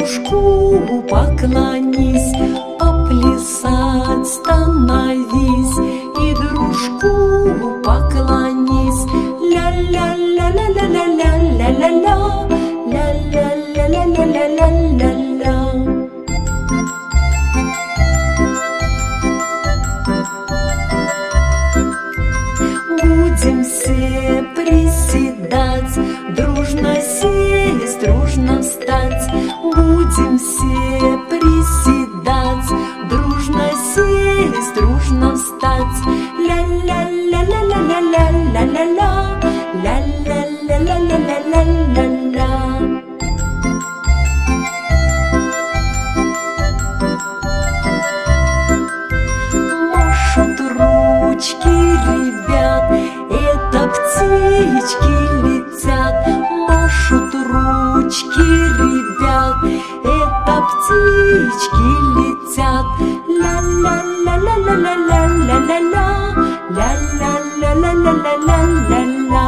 дружку поклонись, поплясать становись, и дружку поклонись. Ля-ля-ля-ля-ля-ля-ля-ля-ля, ля-ля-ля-ля-ля-ля-ля-ля. Будем все приседать, дружно сесть, дружно встать. Будем все приседать, дружно сесть, дружно встать. Ля-ля-ля-ля-ля-ля-ля-ля-ля, ля-ля-ля-ля-ля-ля-ля-ля. Машут ручки ребят, это птички летят. Машут ручки ребят, это птички летят. Ля-ля-ля-ля-ля-ля-ля-ля-ля, ля-ля-ля-ля-ля-ля-ля-ля.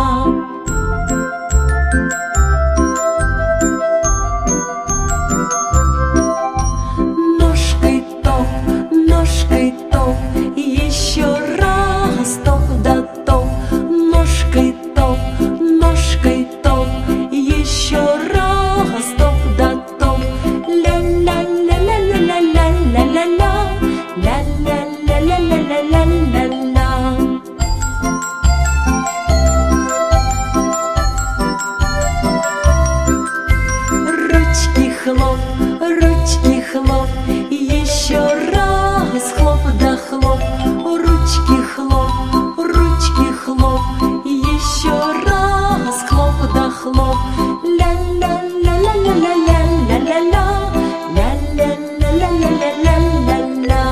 Ножкой топ, еще раз топ да топ. Ножкой топ, еще раз топ да топ. Ля-ля-ля-ля-ля-ля-ля-ля-ля, ля-ля-ля-ля-ля-ля-ля-ля. Ручки хлоп, еще раз хлоп да хлоп. Ручки хлоп, еще раз хлоп да хлоп. Ля-ля-ля-ля-ля-ля-ля-ля-ля, ля-ля-ля-ля-ля-ля-ля-ля.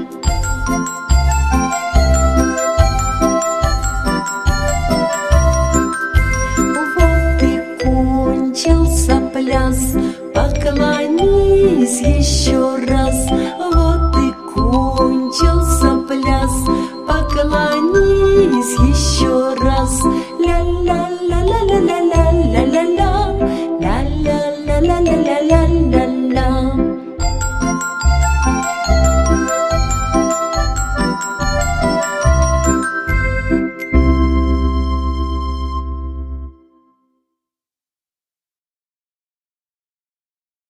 Вот и кончился пляс, поклонись еще